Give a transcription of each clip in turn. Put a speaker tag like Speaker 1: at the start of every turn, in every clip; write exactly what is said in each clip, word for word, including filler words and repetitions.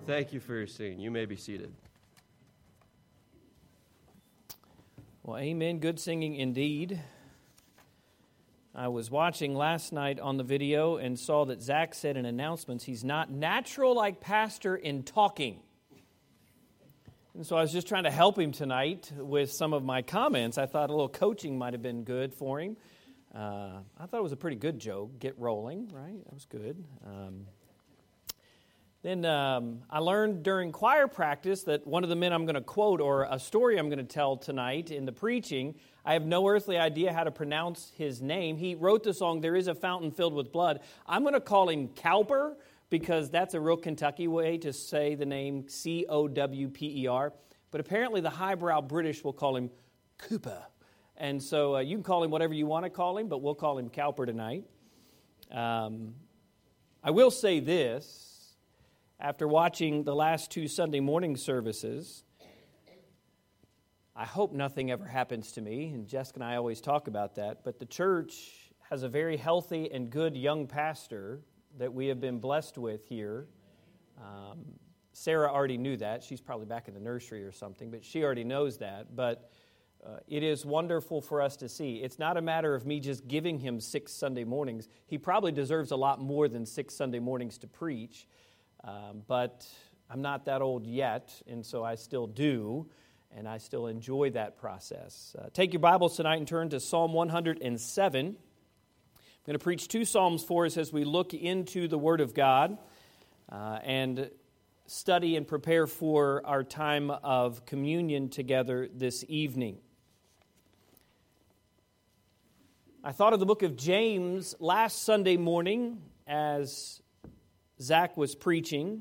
Speaker 1: Thank you for your singing. You may be seated.
Speaker 2: Well, amen. Good singing indeed. I was watching last night on the video and saw that Zach said in announcements he's not natural like Pastor in talking. And so I was just trying to help him tonight with some of my comments. I thought a little coaching might have been good for him. Uh, I thought it was a pretty good joke. Get rolling, right? That was good. Um, then um, I learned during choir practice that one of the men I'm going to quote, or a story I'm going to tell tonight in the preaching, I have no earthly idea how to pronounce his name. He wrote the song, "There is a Fountain Filled with Blood." I'm going to call him Cowper because that's a real Kentucky way to say the name, C O W P E R. But apparently the highbrow British will call him Cooper. And so uh, you can call him whatever you want to call him, but we'll call him Cowper tonight. Um, I will say this, after watching the last two Sunday morning services, I hope nothing ever happens to me, and Jessica and I always talk about that, but the church has a very healthy and good young pastor that we have been blessed with here. Um, Sarah already knew that. She's probably back in the nursery or something, but she already knows that. But uh, it is wonderful for us to see. It's not a matter of me just giving him six Sunday mornings. He probably deserves a lot more than six Sunday mornings to preach, um, but I'm not that old yet, and so I still do. And I still enjoy that process. Uh, take your Bibles tonight and turn to Psalm one hundred seven. I'm going to preach two Psalms for us as we look into the Word of God uh, and study and prepare for our time of communion together this evening. I thought of the book of James last Sunday morning as Zach was preaching,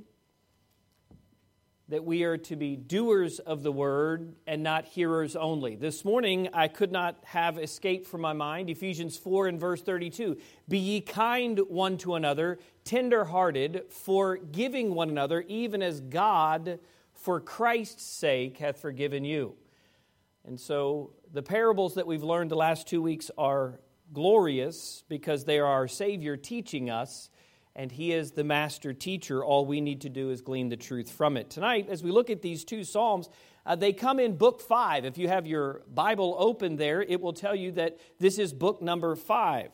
Speaker 2: that we are to be doers of the word and not hearers only. This morning, I could not have escaped from my mind Ephesians four and verse thirty-two. Be ye kind one to another, tender-hearted, forgiving one another, even as God, for Christ's sake, hath forgiven you. And so the parables that we've learned the last two weeks are glorious because they are our Savior teaching us, and He is the master teacher. All we need to do is glean the truth from it. Tonight, as we look at these two Psalms, uh, they come in book five. If you have your Bible open there, it will tell you that this is book number five.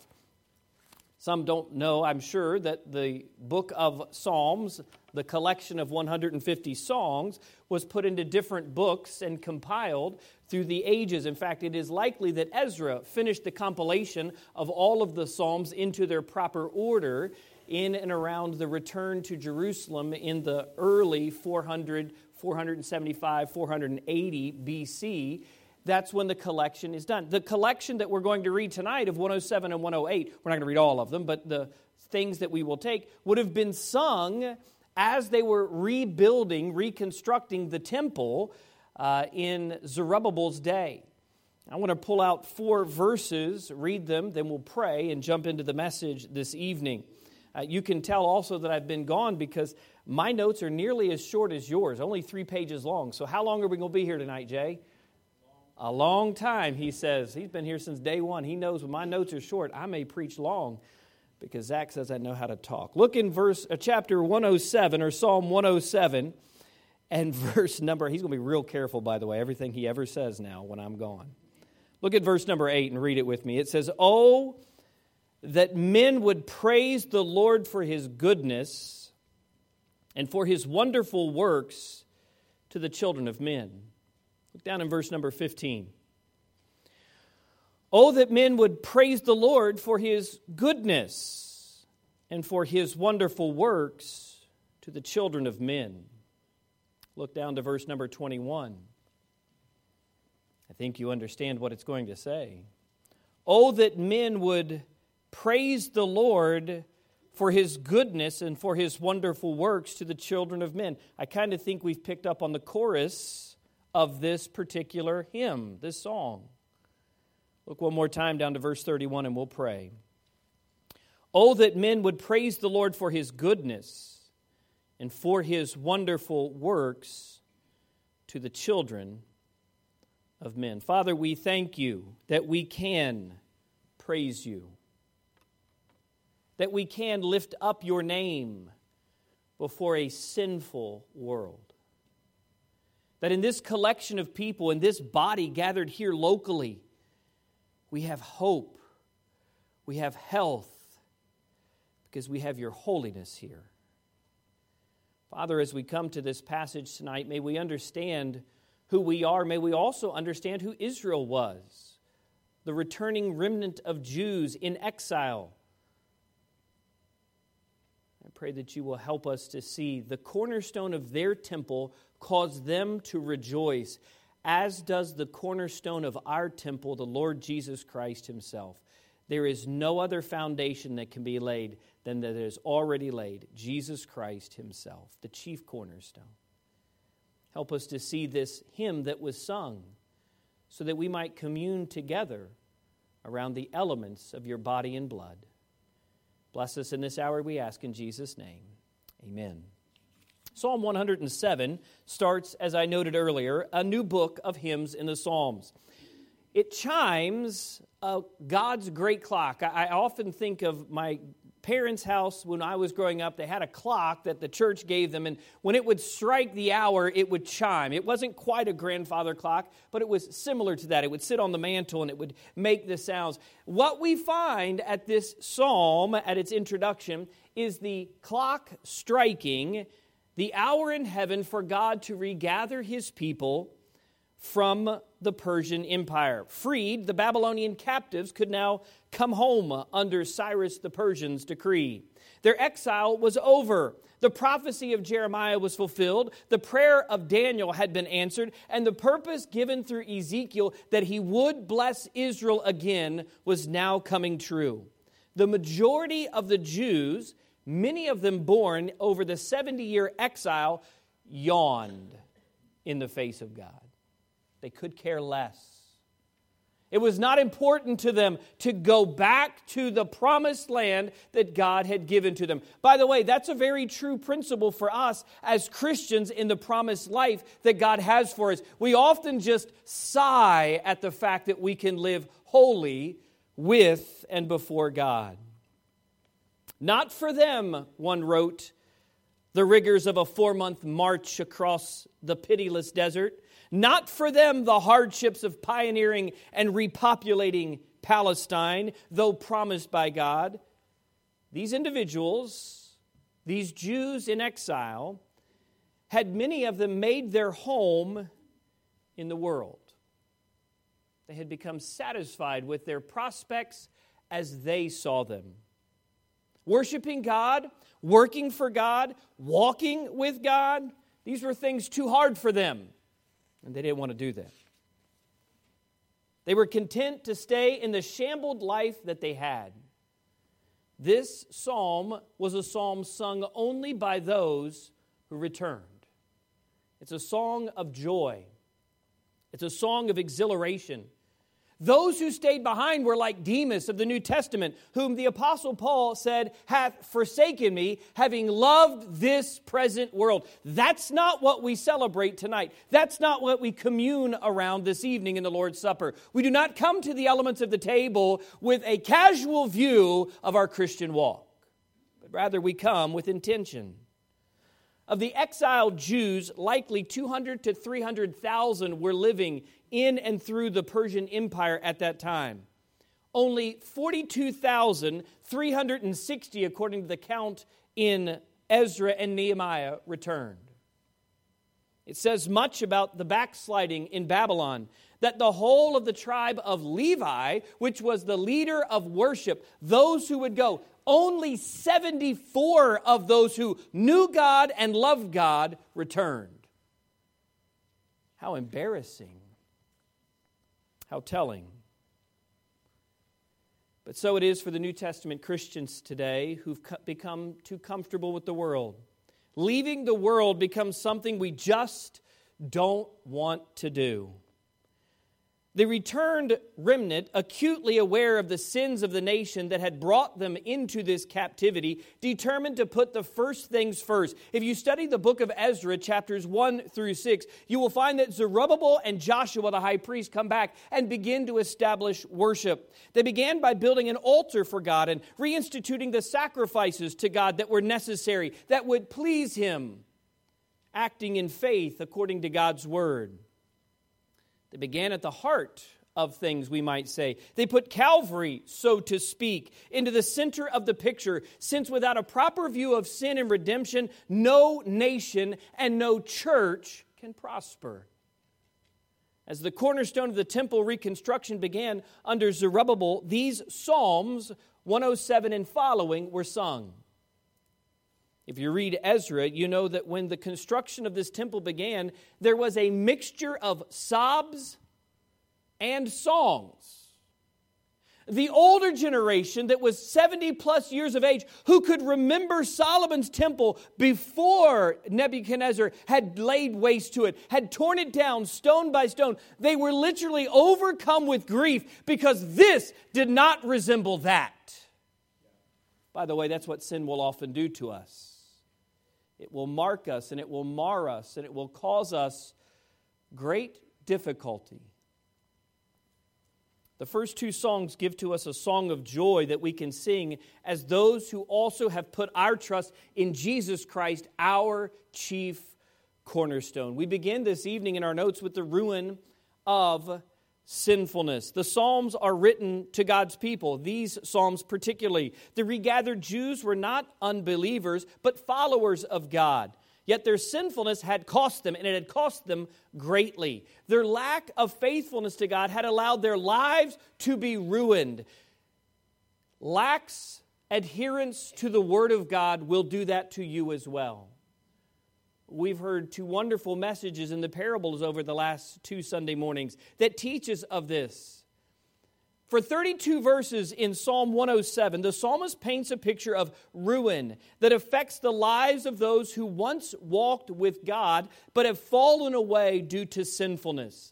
Speaker 2: Some don't know, I'm sure, that the book of Psalms, the collection of one hundred fifty songs, was put into different books and compiled through the ages. In fact, it is likely that Ezra finished the compilation of all of the Psalms into their proper order in and around the return to Jerusalem in the early four hundred, four seventy-five, four eighty B C. That's when the collection is done. The collection that we're going to read tonight of one oh seven and one oh eight, we're not going to read all of them, but the things that we will take would have been sung as they were rebuilding, reconstructing the temple uh, in Zerubbabel's day. I want to pull out four verses, read them, then we'll pray and jump into the message this evening. Uh, you can tell also that I've been gone because my notes are nearly as short as yours, only three pages long. So how long are we going to be here tonight, Jay? A long time, he says. He's been here since day one. He knows when my notes are short, I may preach long because Zach says I know how to talk. Look in verse uh, chapter one oh seven or Psalm one oh seven and verse number, he's going to be real careful, by the way, everything he ever says now when I'm gone. Look at verse number eight and read it with me. It says, "Oh, that men would praise the Lord for His goodness and for His wonderful works to the children of men." Look down in verse number fifteen. "Oh, that men would praise the Lord for His goodness and for His wonderful works to the children of men." Look down to verse number twenty-one. I think you understand what it's going to say. "Oh, that men would praise the Lord for His goodness and for His wonderful works to the children of men." I kind of think we've picked up on the chorus of this particular hymn, this song. Look one more time down to verse thirty-one and we'll pray. "Oh, that men would praise the Lord for His goodness and for His wonderful works to the children of men." Father, we thank You that we can praise You, that we can lift up Your name before a sinful world. That in this collection of people, in this body gathered here locally, we have hope, we have health, because we have your holiness here. Father, as we come to this passage tonight, may we understand who we are. May we also understand who Israel was, the returning remnant of Jews in exile. I pray that you will help us to see the cornerstone of their temple cause them to rejoice, as does the cornerstone of our temple, the Lord Jesus Christ himself. There is no other foundation that can be laid than that is already laid, Jesus Christ himself, the chief cornerstone. Help us to see this hymn that was sung so that we might commune together around the elements of your body and blood. Bless us in this hour, we ask in Jesus' name. Amen. Psalm one hundred seven starts, as I noted earlier, a new book of hymns in the Psalms. It chimes uh, God's great clock. I, I often think of my parents' house when I was growing up. They had a clock that the church gave them, and when it would strike the hour, it would chime. It wasn't quite a grandfather clock, but it was similar to that. It would sit on the mantle, and it would make the sounds. What we find at this psalm, at its introduction, is the clock striking the hour in heaven for God to regather his people from the Persian Empire. Freed, the Babylonian captives could now come home under Cyrus the Persian's decree. Their exile was over. The prophecy of Jeremiah was fulfilled. The prayer of Daniel had been answered. And the purpose given through Ezekiel that he would bless Israel again was now coming true. The majority of the Jews, many of them born over the seventy-year exile, yawned in the face of God. They could care less. It was not important to them to go back to the promised land that God had given to them. By the way, that's a very true principle for us as Christians in the promised life that God has for us. We often just sigh at the fact that we can live holy with and before God. Not for them, one wrote, the rigors of a four-month march across the pitiless desert. Not for them the hardships of pioneering and repopulating Palestine, though promised by God. These individuals, these Jews in exile, had many of them made their home in the world. They had become satisfied with their prospects as they saw them. Worshiping God, working for God, walking with God, these were things too hard for them. And they didn't want to do that. They were content to stay in the shambled life that they had. This psalm was a psalm sung only by those who returned. It's a song of joy. It's a song of exhilaration. Those who stayed behind were like Demas of the New Testament, whom the Apostle Paul said, hath forsaken me, having loved this present world. That's not what we celebrate tonight. That's not what we commune around this evening in the Lord's Supper. We do not come to the elements of the table with a casual view of our Christian walk, but rather we come with intention. Of the exiled Jews, likely two hundred to three hundred thousand were living in and through the Persian Empire at that time. Only forty-two thousand three hundred sixty, according to the count in Ezra and Nehemiah, returned. It says much about the backsliding in Babylon, that the whole of the tribe of Levi, which was the leader of worship, those who would go, only seventy-four of those who knew God and loved God returned. How embarrassing. How telling. But so it is for the New Testament Christians today who've become too comfortable with the world. Leaving the world becomes something we just don't want to do. The returned remnant, acutely aware of the sins of the nation that had brought them into this captivity, determined to put the first things first. If you study the book of Ezra, chapters one through six, you will find that Zerubbabel and Joshua, the high priest, come back and begin to establish worship. They began by building an altar for God and reinstituting the sacrifices to God that were necessary, that would please Him, acting in faith according to God's word. They began at the heart of things, we might say. They put Calvary, so to speak, into the center of the picture, since without a proper view of sin and redemption, no nation and no church can prosper. As the cornerstone of the temple reconstruction began under Zerubbabel, these Psalms one oh seven and following were sung. If you read Ezra, you know that when the construction of this temple began, there was a mixture of sobs and songs. The older generation that was seventy plus years of age, who could remember Solomon's temple before Nebuchadnezzar had laid waste to it, had torn it down stone by stone, they were literally overcome with grief because this did not resemble that. By the way, that's what sin will often do to us. It will mark us, and it will mar us, and it will cause us great difficulty. The first two songs give to us a song of joy that we can sing as those who also have put our trust in Jesus Christ, our chief cornerstone. We begin this evening in our notes with the ruin of sinfulness. The Psalms are written to God's people, these Psalms particularly. The regathered Jews were not unbelievers, but followers of God. Yet their sinfulness had cost them, and it had cost them greatly. Their lack of faithfulness to God had allowed their lives to be ruined. Lax adherence to the Word of God will do that to you as well. We've heard two wonderful messages in the parables over the last two Sunday mornings that teach us of this. For thirty-two verses in Psalm one oh seven, the psalmist paints a picture of ruin that affects the lives of those who once walked with God but have fallen away due to sinfulness.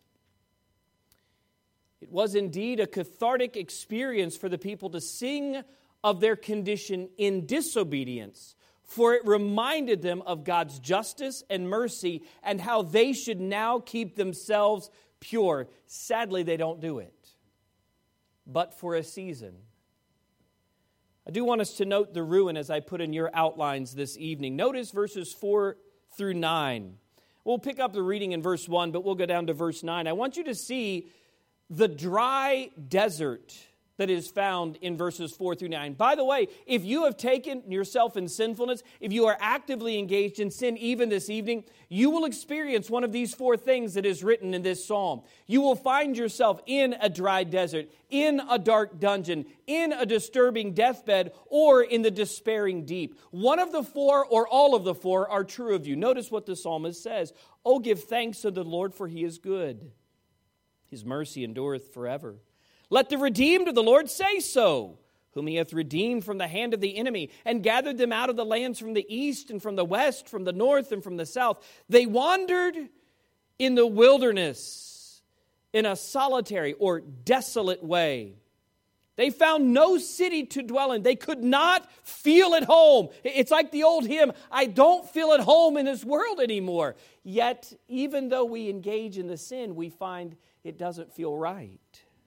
Speaker 2: It was indeed a cathartic experience for the people to sing of their condition in disobedience, for it reminded them of God's justice and mercy and how they should now keep themselves pure. Sadly, they don't do it, but for a season. I do want us to note the ruin as I put in your outlines this evening. Notice verses four through nine. We'll pick up the reading in verse one, but we'll go down to verse nine. I want you to see the dry desert that is found in verses four through nine. By the way, if you have taken yourself in sinfulness, if you are actively engaged in sin even this evening, you will experience one of these four things that is written in this psalm. You will find yourself in a dry desert, in a dark dungeon, in a disturbing deathbed, or in the despairing deep. One of the four or all of the four are true of you. Notice what the psalmist says. Oh, give thanks unto the Lord, for He is good. His mercy endureth forever. Let the redeemed of the Lord say so, whom He hath redeemed from the hand of the enemy, and gathered them out of the lands from the east and from the west, from the north and from the south. They wandered in the wilderness in a solitary or desolate way. They found no city to dwell in. They could not feel at home. It's like the old hymn, I don't feel at home in this world anymore. Yet, even though we engage in the sin, we find it doesn't feel right.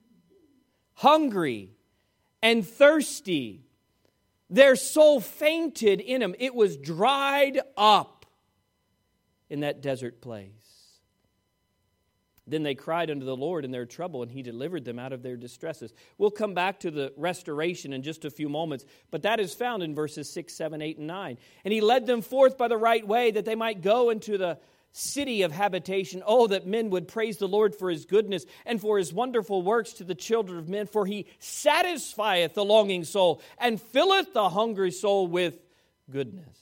Speaker 2: Hungry and thirsty, their soul fainted in them. It was dried up in that desert place. Then they cried unto the Lord in their trouble, and He delivered them out of their distresses. We'll come back to the restoration in just a few moments, but that is found in verses six, seven, eight, and nine. And He led them forth by the right way, that they might go into the city of habitation. Oh, that men would praise the Lord for His goodness and for His wonderful works to the children of men. For He satisfieth the longing soul and filleth the hungry soul with goodness.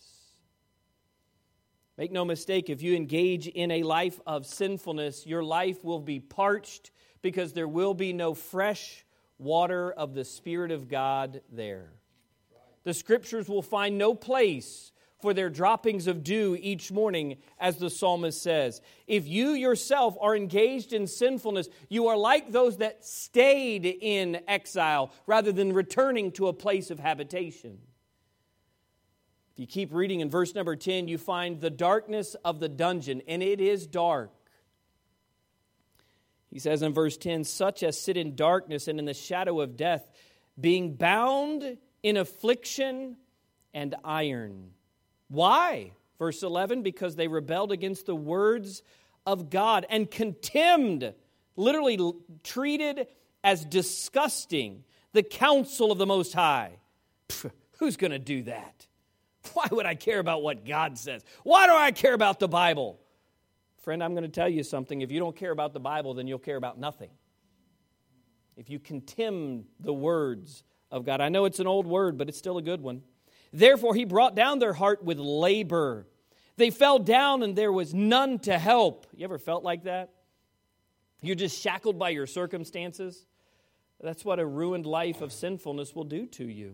Speaker 2: Make no mistake, if you engage in a life of sinfulness, your life will be parched because there will be no fresh water of the Spirit of God there. The Scriptures will find no place for their droppings of dew each morning, as the psalmist says. If you yourself are engaged in sinfulness, you are like those that stayed in exile rather than returning to a place of habitation. If you keep reading in verse number ten, you find the darkness of the dungeon, and it is dark. He says in verse ten, such as sit in darkness and in the shadow of death, being bound in affliction and iron. Why? Verse eleven, because they rebelled against the words of God and contemned, literally treated as disgusting, the counsel of the Most High. Pff, who's going to do that? Why would I care about what God says? Why do I care about the Bible? Friend, I'm going to tell you something. If you don't care about the Bible, then you'll care about nothing. If you contemn the words of God. I know it's an old word, but it's still a good one. Therefore, he brought down their heart with labor. They fell down and there was none to help. You ever felt like that? You're just shackled by your circumstances. That's what a ruined life of sinfulness will do to you.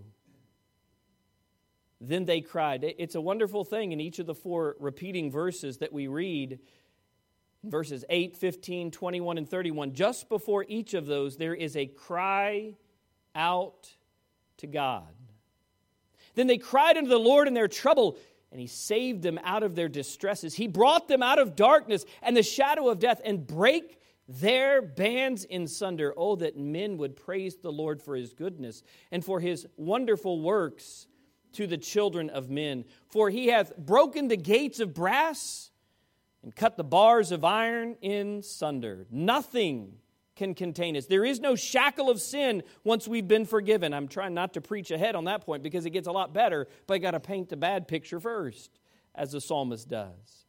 Speaker 2: Then they cried. It's a wonderful thing in each of the four repeating verses that we read. Verses eight, fifteen, twenty-one, and thirty-one. Just before each of those, there is a cry out to God. Then they cried unto the Lord in their trouble, and He saved them out of their distresses. He brought them out of darkness and the shadow of death, and brake their bands in sunder. Oh, that men would praise the Lord for His goodness, and for His wonderful works to the children of men. For He hath broken the gates of brass, and cut the bars of iron in sunder. Nothing can contain us. There is no shackle of sin once we've been forgiven. I'm trying not to preach ahead on that point because it gets a lot better, but I got to paint the bad picture first, as the psalmist does.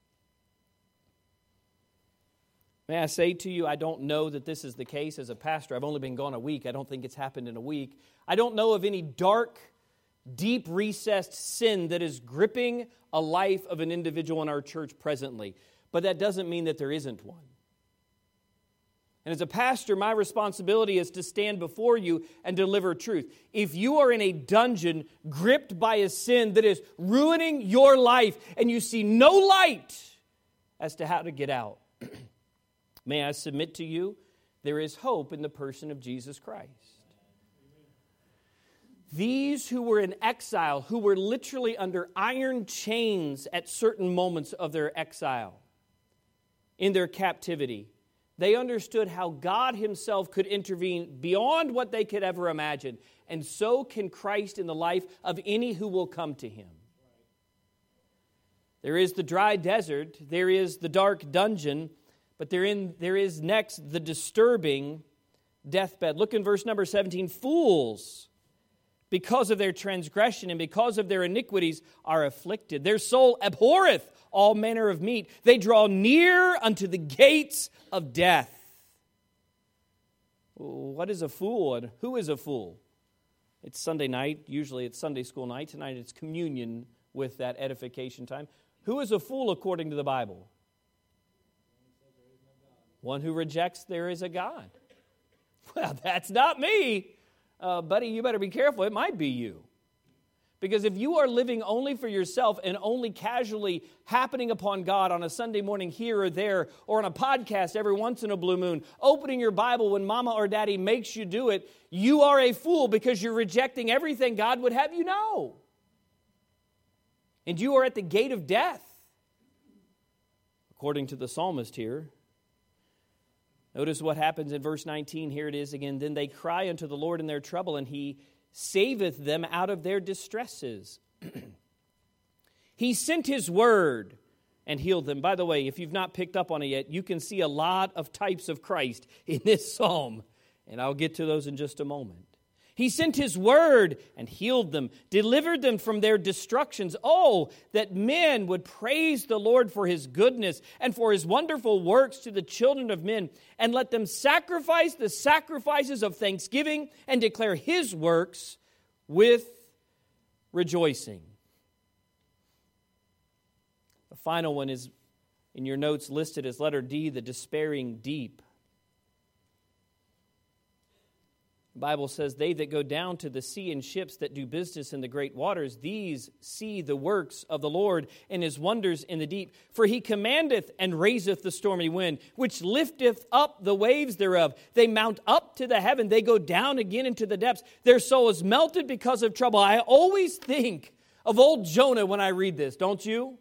Speaker 2: May I say to you, I don't know that this is the case as a pastor. I've only been gone a week. I don't think it's happened in a week. I don't know of any dark, deep recessed sin that is gripping a life of an individual in our church presently. But that doesn't mean that there isn't one. And as a pastor, my responsibility is to stand before you and deliver truth. If you are in a dungeon gripped by a sin that is ruining your life and you see no light as to how to get out, may I submit to you, there is hope in the person of Jesus Christ. These who were in exile, who were literally under iron chains at certain moments of their exile, in their captivity, they understood how God Himself could intervene beyond what they could ever imagine. And so can Christ in the life of any who will come to Him. There is the dry desert, there is the dark dungeon, but therein, there is next the disturbing deathbed. Look in verse number seventeen. Fools, because of their transgression and because of their iniquities, are afflicted. Their soul abhorreth all manner of meat. They draw near unto the gates of death. What is a fool and who is a fool? It's Sunday night. Usually it's Sunday school night. Tonight it's communion with that edification time. Who is a fool according to the Bible? One who rejects there is a God. Well, that's not me. Uh, buddy, you better be careful. It might be you. Because if you are living only for yourself and only casually happening upon God on a Sunday morning here or there, or on a podcast every once in a blue moon, opening your Bible when mama or daddy makes you do it, you are a fool because you're rejecting everything God would have you know. And you are at the gate of death. According to the psalmist here, notice what happens in verse nineteen. Here it is again. Then they cry unto the Lord in their trouble, and He saveth them out of their distresses. He sent His word and healed them. By the way, if you've not picked up on it yet, you can see a lot of types of Christ in this psalm, and I'll get to those in just a moment. He sent His word and healed them, delivered them from their destructions. Oh, that men would praise the Lord for His goodness and for His wonderful works to the children of men, and let them sacrifice the sacrifices of thanksgiving and declare His works with rejoicing. The final one is in your notes listed as letter D, the despairing deep. The Bible says, they that go down to the sea in ships that do business in the great waters, these see the works of the Lord and his wonders in the deep. For he commandeth and raiseth the stormy wind, which lifteth up the waves thereof. They mount up to the heaven, they go down again into the depths. Their soul is melted because of trouble. I always think of old Jonah when I read this, don't you?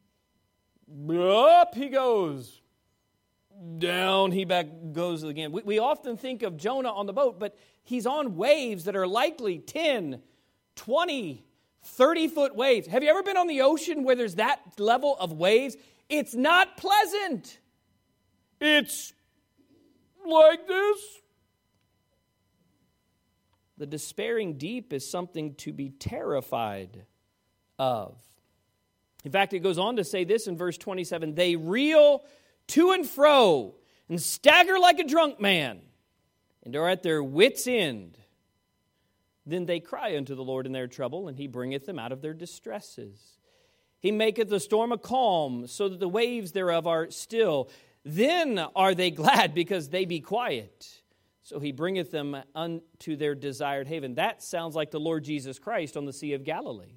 Speaker 2: Up he goes. Down he back goes again. We, we often think of Jonah on the boat, but he's on waves that are likely ten, twenty, thirty foot waves. Have you ever been on the ocean where there's that level of waves? It's not pleasant. It's like this. The despairing deep is something to be terrified of. In fact, it goes on to say this in verse twenty-seven, they reel to and fro, and stagger like a drunk man, and are at their wits' end. Then they cry unto the Lord in their trouble, and he bringeth them out of their distresses. He maketh the storm a calm, so that the waves thereof are still. Then are they glad, because they be quiet. So he bringeth them unto their desired haven. That sounds like the Lord Jesus Christ on the Sea of Galilee.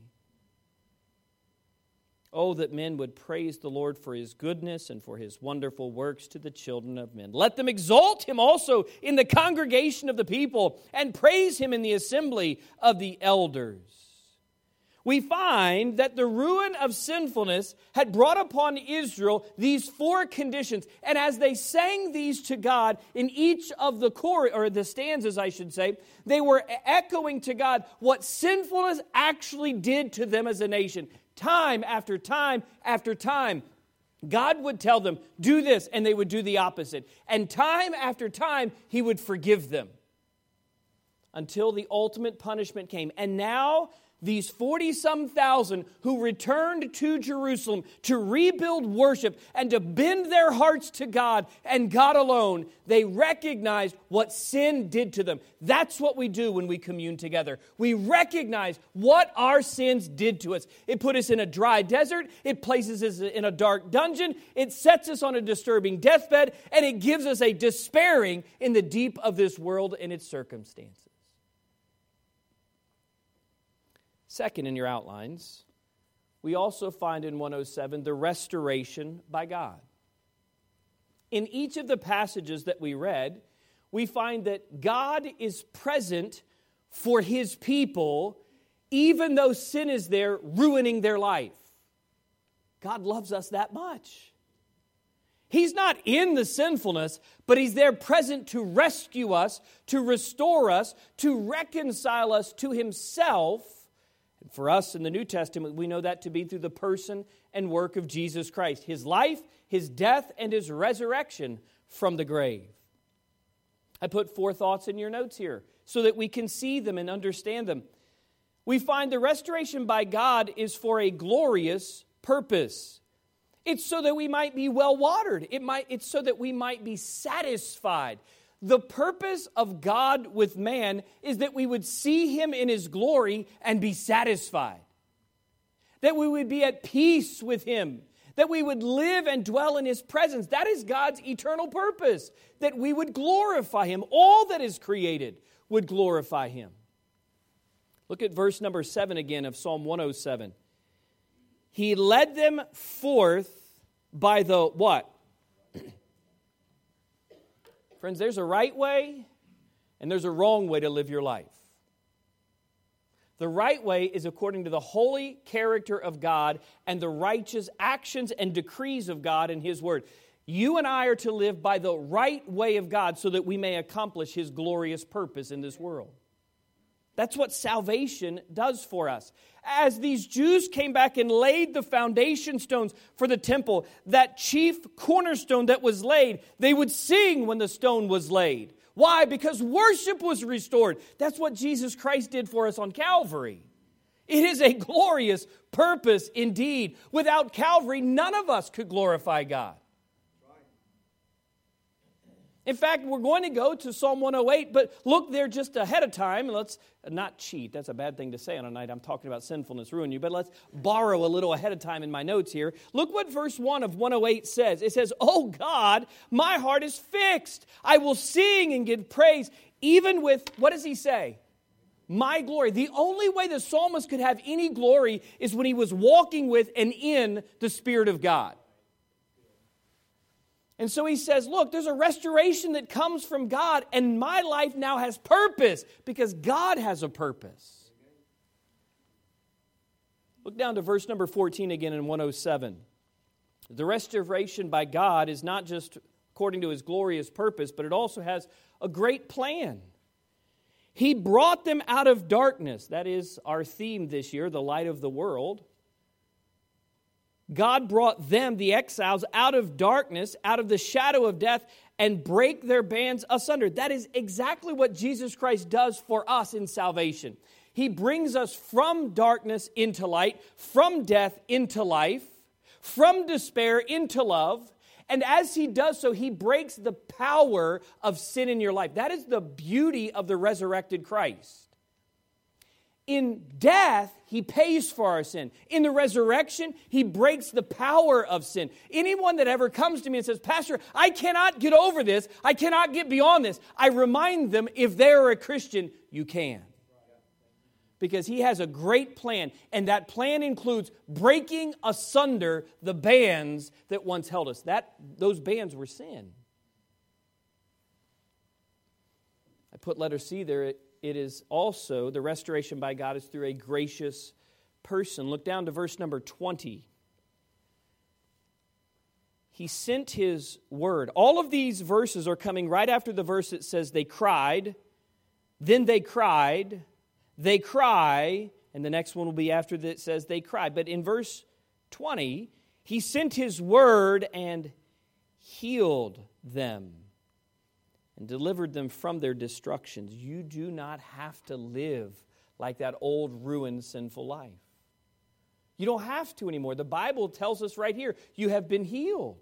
Speaker 2: Oh, that men would praise the Lord for his goodness and for his wonderful works to the children of men. Let them exalt him also in the congregation of the people and praise him in the assembly of the elders. We find that the ruin of sinfulness had brought upon Israel these four conditions. And as they sang these to God in each of the chor- or the stanzas, I should say, they were echoing to God what sinfulness actually did to them as a nation. Time after time after time, God would tell them, do this, and they would do the opposite. And time after time, he would forgive them until the ultimate punishment came. And now, these forty-some thousand who returned to Jerusalem to rebuild worship and to bend their hearts to God and God alone, they recognized what sin did to them. That's what we do when we commune together. We recognize what our sins did to us. It put us in a dry desert. It places us in a dark dungeon. It sets us on a disturbing deathbed. And it gives us a despairing in the deep of this world and its circumstances. Second, in your outlines, we also find in one oh seven the restoration by God. In each of the passages that we read, we find that God is present for his people, even though sin is there ruining their life. God loves us that much. He's not in the sinfulness, but he's there present to rescue us, to restore us, to reconcile us to himself. And for us in the New Testament, we know that to be through the person and work of Jesus Christ. His life, his death, and his resurrection from the grave. I put four thoughts in your notes here so that we can see them and understand them. We find the restoration by God is for a glorious purpose. It's so that we might be well watered. It might, it's so that we might be satisfied. The purpose of God with man is that we would see him in his glory and be satisfied. That we would be at peace with him. That we would live and dwell in his presence. That is God's eternal purpose. That we would glorify him. All that is created would glorify him. Look at verse number seven again of Psalm one oh seven. He led them forth by the what? Friends, there's a right way and there's a wrong way to live your life. The right way is according to the holy character of God and the righteous actions and decrees of God in his word. You and I are to live by the right way of God so that we may accomplish his glorious purpose in this world. That's what salvation does for us. As these Jews came back and laid the foundation stones for the temple, that chief cornerstone that was laid, they would sing when the stone was laid. Why? Because worship was restored. That's what Jesus Christ did for us on Calvary. It is a glorious purpose indeed. Without Calvary, none of us could glorify God. In fact, we're going to go to Psalm one oh eight, but look there just ahead of time. And let's not cheat. That's a bad thing to say on a night I'm talking about sinfulness ruin you. But let's borrow a little ahead of time in my notes here. Look what verse one of one oh eight says. It says, "Oh God, my heart is fixed. I will sing and give praise, even with," what does he say? "My glory." The only way the psalmist could have any glory is when he was walking with and in the Spirit of God. And so he says, look, there's a restoration that comes from God, and my life now has purpose because God has a purpose. Look down to verse number fourteen again in one oh seven. The restoration by God is not just according to His glorious purpose, but it also has a great plan. He brought them out of darkness. That is our theme this year, the light of the world. God brought them, the exiles, out of darkness, out of the shadow of death, and break their bands asunder. That is exactly what Jesus Christ does for us in salvation. He brings us from darkness into light, from death into life, from despair into love. And as He does so, He breaks the power of sin in your life. That is the beauty of the resurrected Christ. In death, He pays for our sin. In the resurrection, He breaks the power of sin. Anyone that ever comes to me and says, "Pastor, I cannot get over this. I cannot get beyond this," I remind them, if they're a Christian, you can. Because He has a great plan, and that plan includes breaking asunder the bands that once held us. That, those bands were sin. I put letter C there. It, It is also, the restoration by God is through a gracious person. Look down to verse number twenty. He sent His word. All of these verses are coming right after the verse that says they cried, then they cried, they cry, and the next one will be after that says they cried. But in verse twenty, He sent His word and healed them and delivered them from their destructions. You do not have to live like that old, ruined, sinful life. You don't have to anymore. The Bible tells us right here, you have been healed.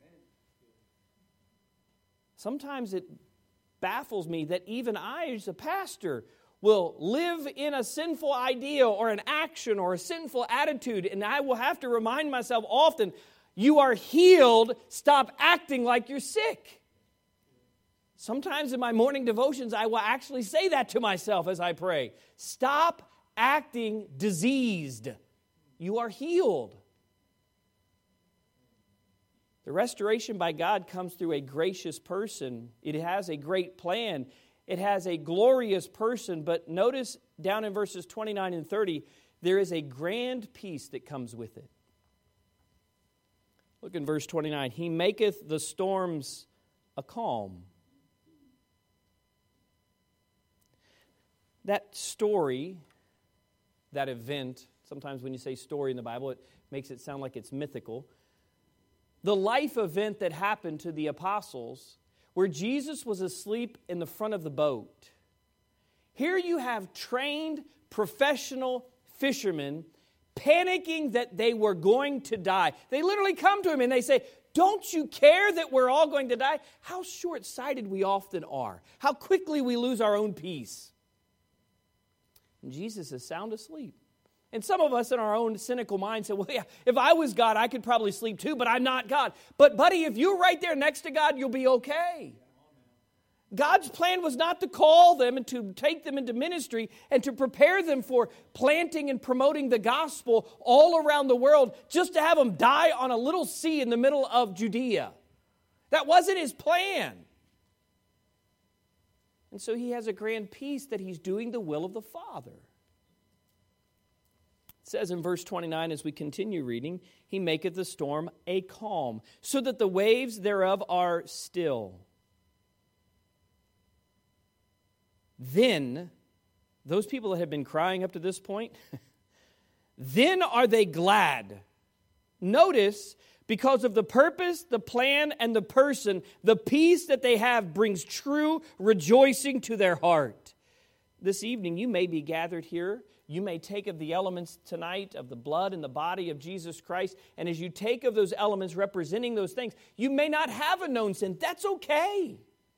Speaker 2: Sometimes it baffles me that even I, as a pastor, will live in a sinful idea or an action or a sinful attitude, and I will have to remind myself often, you are healed, stop acting like you're sick. Sometimes in my morning devotions, I will actually say that to myself as I pray. Stop acting diseased. You are healed. The restoration by God comes through a gracious person. It has a great plan. It has a glorious person. But notice down in verses twenty-nine and thirty, there is a grand peace that comes with it. Look in verse twenty-nine. He maketh the storms a calm. That story, that event, sometimes when you say story in the Bible, it makes it sound like it's mythical. The life event that happened to the apostles, where Jesus was asleep in the front of the boat. Here you have trained professional fishermen panicking that they were going to die. They literally come to Him and they say, "Don't you care that we're all going to die?" How short-sighted we often are. How quickly we lose our own peace. And Jesus is sound asleep. And some of us in our own cynical mind say, well, yeah, if I was God, I could probably sleep too, but I'm not God. But buddy, if you're right there next to God, you'll be okay. God's plan was not to call them and to take them into ministry and to prepare them for planting and promoting the gospel all around the world just to have them die on a little sea in the middle of Judea. That wasn't His plan. And so He has a grand peace that He's doing the will of the Father. It says in verse twenty-nine, as we continue reading, He maketh the storm a calm, so that the waves thereof are still. Then, those people that have been crying up to this point, then are they glad. Notice, because of the purpose, the plan, and the person, the peace that they have brings true rejoicing to their heart. This evening, you may be gathered here. You may take of the elements tonight of the blood and the body of Jesus Christ. And as you take of those elements representing those things, you may not have a known sin. That's okay.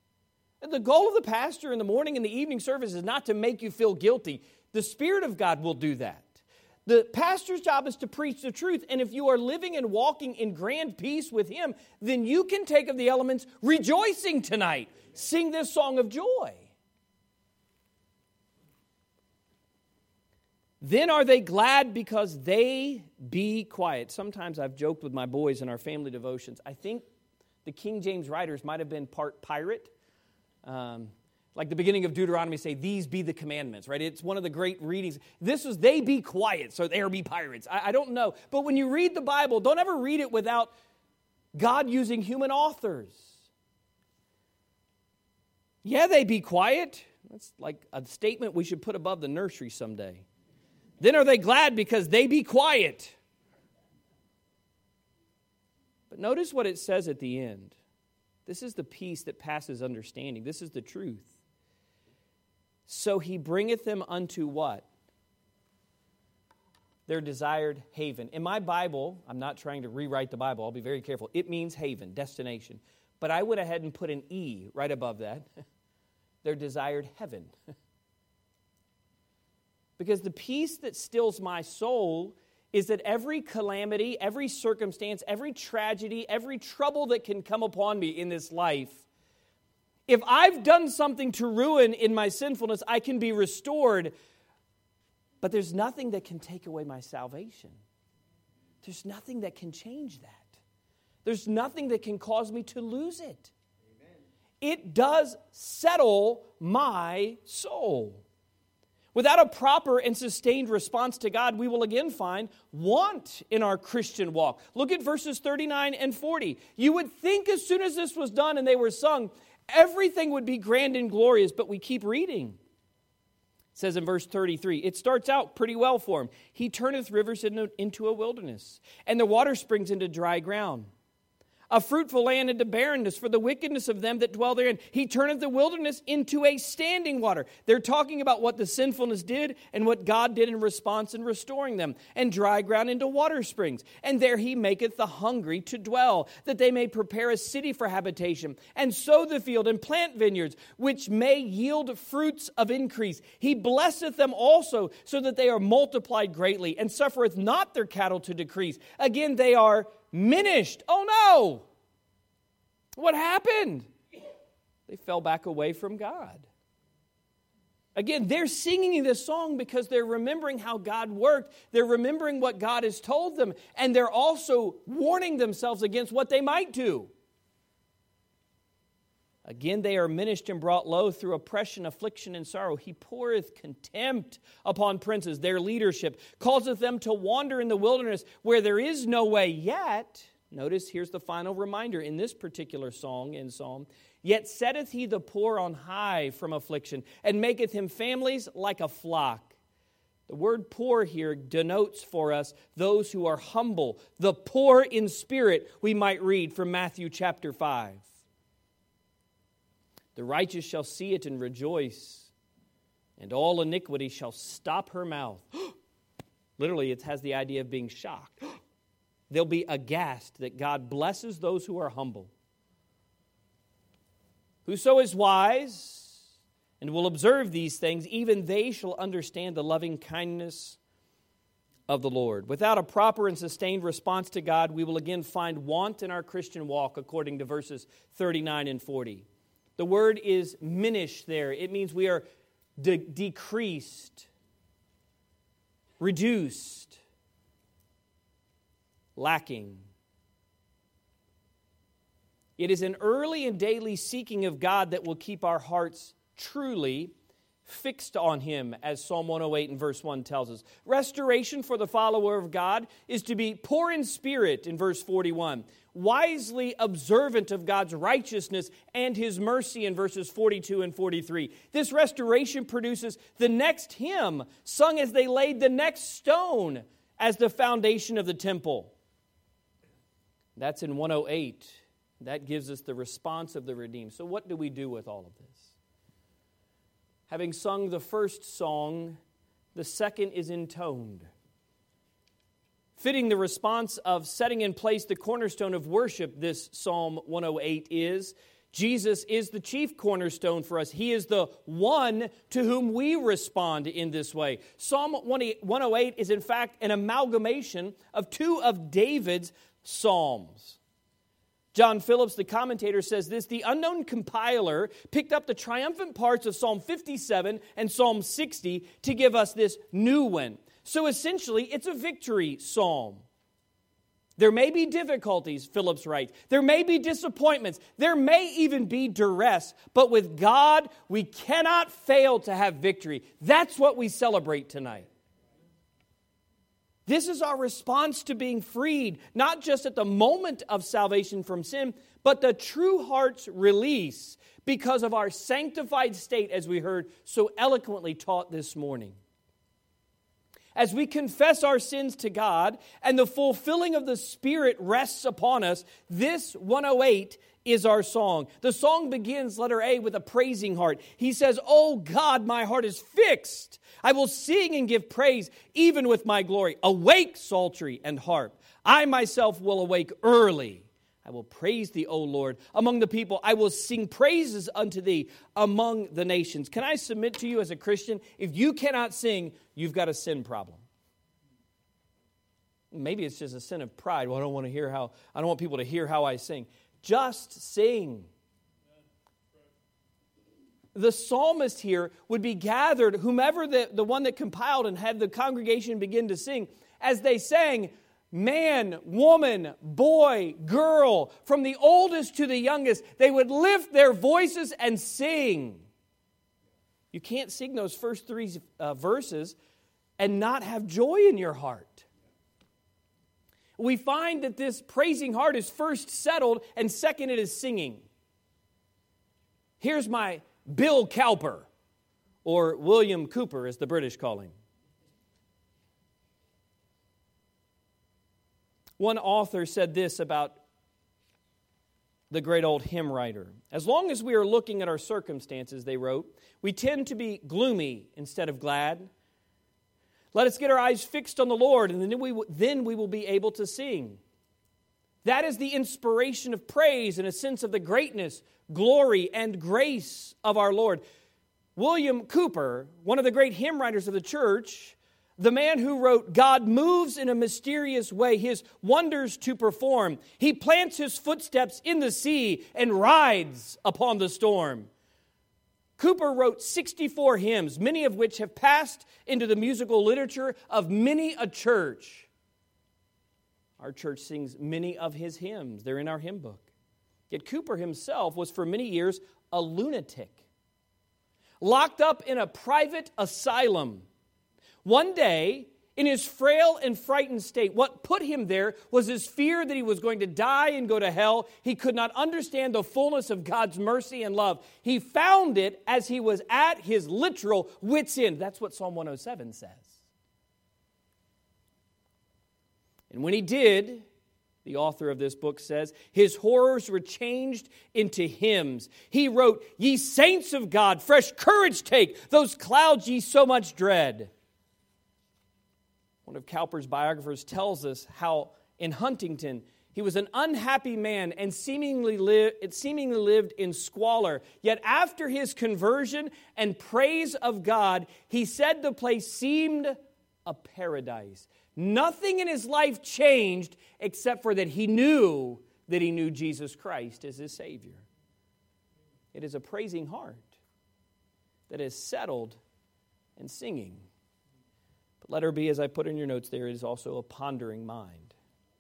Speaker 2: The goal of the pastor in the morning and the evening service is not to make you feel guilty. The Spirit of God will do that. The pastor's job is to preach the truth, and if you are living and walking in grand peace with Him, then you can take of the elements rejoicing tonight. Sing this song of joy. Then are they glad because they be quiet. Sometimes I've joked with my boys in our family devotions. I think the King James writers might have been part pirate. Um, like the beginning of Deuteronomy say, these be the commandments, right? It's one of the great readings. This is, they be quiet, so there be pirates. I, I don't know. But when you read the Bible, don't ever read it without God using human authors. Yeah, they be quiet. That's like a statement we should put above the nursery someday. Then are they glad because they be quiet. But notice what it says at the end. This is the peace that passes understanding. This is the truth. So He bringeth them unto what? Their desired haven. In my Bible, I'm not trying to rewrite the Bible. I'll be very careful. It means haven, destination. But I went ahead and put an E right above that. Their desired heaven. Because the peace that stills my soul is that every calamity, every circumstance, every tragedy, every trouble that can come upon me in this life, if I've done something to ruin in my sinfulness, I can be restored. But there's nothing that can take away my salvation. There's nothing that can change that. There's nothing that can cause me to lose it. Amen. It does settle my soul. Without a proper and sustained response to God, we will again find want in our Christian walk. Look at verses thirty-nine and forty. You would think as soon as this was done and they were sung, everything would be grand and glorious, but we keep reading. It says in verse thirty-three, it starts out pretty well for him. He turneth rivers into, into a wilderness, and the water springs into dry ground. A fruitful land into barrenness for the wickedness of them that dwell therein. He turneth the wilderness into a standing water. They're talking about what the sinfulness did and what God did in response in restoring them. And dry ground into water springs. And there He maketh the hungry to dwell, that they may prepare a city for habitation, and sow the field and plant vineyards, which may yield fruits of increase. He blesseth them also, so that they are multiplied greatly, and suffereth not their cattle to decrease. Again, they are minished. Oh no! What happened? They fell back away from God. Again, they're singing this song because they're remembering how God worked. They're remembering what God has told them. And they're also warning themselves against what they might do. Again, they are minished and brought low through oppression, affliction, and sorrow. He poureth contempt upon princes, their leadership, causeth them to wander in the wilderness where there is no way yet. Notice, here's the final reminder in this particular song in Psalm. Yet setteth He the poor on high from affliction, and maketh him families like a flock. The word poor here denotes for us those who are humble, the poor in spirit, we might read from Matthew chapter five. The righteous shall see it and rejoice, and all iniquity shall stop her mouth. Literally, it has the idea of being shocked. They'll be aghast that God blesses those who are humble. Whoso is wise and will observe these things, even they shall understand the loving kindness of the Lord. Without a proper and sustained response to God, we will again find want in our Christian walk, according to verses thirty-nine and forty. The word is minish there. It means we are de- decreased, reduced, lacking. It is an early and daily seeking of God that will keep our hearts truly fixed on Him, as Psalm one oh eight and verse one tells us. Restoration for the follower of God is to be poor in spirit in verse forty-one, wisely observant of God's righteousness and His mercy in verses forty-two and forty-three. This restoration produces the next hymn sung as they laid the next stone as the foundation of the temple. That's in one oh eight. That gives us the response of the redeemed. So what do we do with all of this? Having sung the first song, the second is intoned. Fitting the response of setting in place the cornerstone of worship, this Psalm one oh eight is, Jesus is the chief cornerstone for us. He is the one to whom we respond in this way. Psalm one oh eight is in fact an amalgamation of two of David's psalms. John Phillips, the commentator, says this: the unknown compiler picked up the triumphant parts of Psalm fifty-seven and Psalm sixty to give us this new one. So essentially, it's a victory psalm. There may be difficulties, Phillips writes. There may be disappointments. There may even be duress. But with God, we cannot fail to have victory. That's what we celebrate tonight. This is our response to being freed, not just at the moment of salvation from sin, but the true heart's release because of our sanctified state, as we heard so eloquently taught this morning. As we confess our sins to God and the fulfilling of the Spirit rests upon us, this one oh eight is our song. The song begins, letter A, with a praising heart. He says, "Oh God, my heart is fixed. I will sing and give praise, even with my glory. Awake, psaltery and harp. I myself will awake early. I will praise thee, O Lord, among the people. I will sing praises unto thee among the nations." Can I submit to you as a Christian, if you cannot sing, you've got a sin problem. Maybe it's just a sin of pride. Well, I don't want to hear how, I don't want people to hear how I sing. Just sing. The psalmist here would be gathered, whomever the, the one that compiled and had the congregation begin to sing, as they sang, man, woman, boy, girl, from the oldest to the youngest, they would lift their voices and sing. You can't sing those first three uh, verses and not have joy in your heart. We find that this praising heart is first settled, and second, it is singing. Here's my Bill Cowper, or William Cooper, as the British call him. One author said this about the great old hymn writer. As long as we are looking at our circumstances, they wrote, we tend to be gloomy instead of glad. Let us get our eyes fixed on the Lord, and then we, then we will be able to sing. That is the inspiration of praise and a sense of the greatness, glory, and grace of our Lord. William Cooper, one of the great hymn writers of the church, the man who wrote, God moves in a mysterious way, his wonders to perform. He plants his footsteps in the sea and rides upon the storm. Cooper wrote sixty-four hymns, many of which have passed into the musical literature of many a church. Our church sings many of his hymns. They're in our hymn book. Yet Cooper himself was for many years a lunatic, locked up in a private asylum. One day, in his frail and frightened state, what put him there was his fear that he was going to die and go to hell. He could not understand the fullness of God's mercy and love. He found it as he was at his literal wit's end. That's what Psalm one oh seven says. And when he did, the author of this book says, his horrors were changed into hymns. He wrote, Ye saints of God, fresh courage take, those clouds ye so much dread. One of Cowper's biographers tells us how in Huntington, he was an unhappy man and seemingly, li- seemingly lived in squalor. Yet after his conversion and praise of God, he said the place seemed a paradise. Nothing in his life changed except for that he knew that he knew Jesus Christ as his Savior. It is a praising heart that is settled and singing. But let her be, as I put in your notes there, it is also a pondering mind.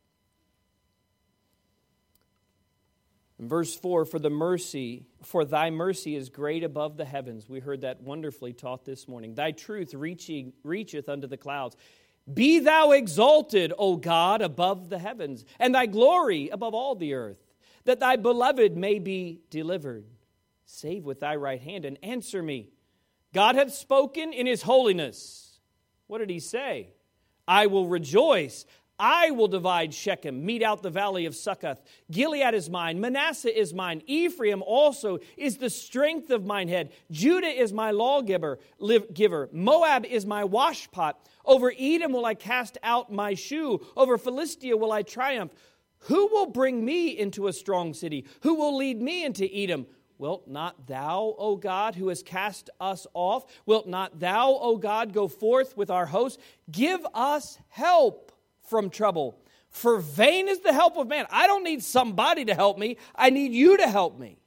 Speaker 2: In verse four, for the mercy, for thy mercy is great above the heavens. We heard that wonderfully taught this morning. Thy truth reaching, reacheth unto the clouds. Be thou exalted, O God, above the heavens, and thy glory above all the earth, that thy beloved may be delivered. Save with thy right hand and answer me. God hath spoken in his holiness. What did he say? I will rejoice. I will divide Shechem, mete out the valley of Succoth. Gilead is mine. Manasseh is mine. Ephraim also is the strength of mine head. Judah is my lawgiver. Giver. Moab is my washpot. Over Edom will I cast out my shoe. Over Philistia will I triumph. Who will bring me into a strong city? Who will lead me into Edom? Wilt not thou, O God, who has cast us off? Wilt not thou, O God, go forth with our host? Give us help from trouble. For vain is the help of man. I don't need somebody to help me. I need you to help me.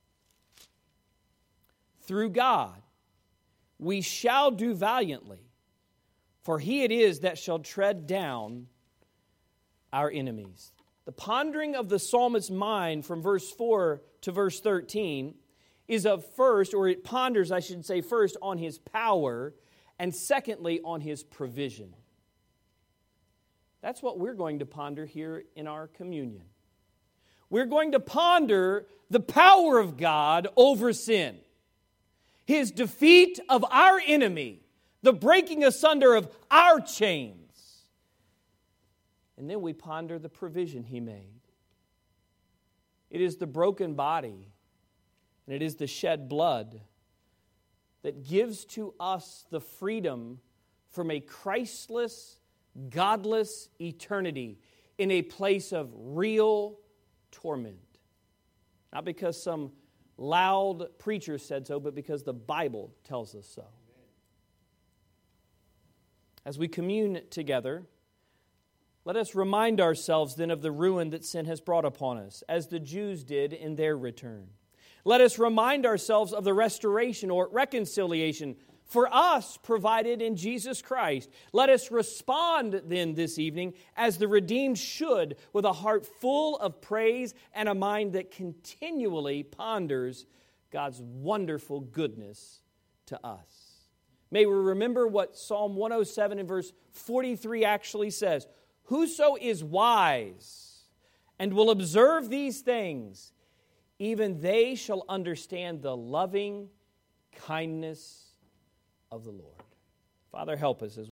Speaker 2: Through God, we shall do valiantly, for he it is that shall tread down our enemies. The pondering of the psalmist's mind from verse four to verse thirteen is of first, or it ponders, I should say, first on his power, and secondly on his provision. That's what we're going to ponder here in our communion. We're going to ponder the power of God over sin, His defeat of our enemy, the breaking asunder of our chains. And then we ponder the provision He made. It is the broken body and it is the shed blood that gives to us the freedom from a Christless, godless eternity in a place of real torment. Not because some loud preacher said so, but because the Bible tells us so. As we commune together, let us remind ourselves then of the ruin that sin has brought upon us, as the Jews did in their return. Let us remind ourselves of the restoration or reconciliation for us provided in Jesus Christ. Let us respond then this evening as the redeemed should, with a heart full of praise and a mind that continually ponders God's wonderful goodness to us. May we remember what Psalm one oh seven and verse forty-three actually says. Whoso is wise and will observe these things, even they shall understand the loving kindness of the Lord. Father, help us as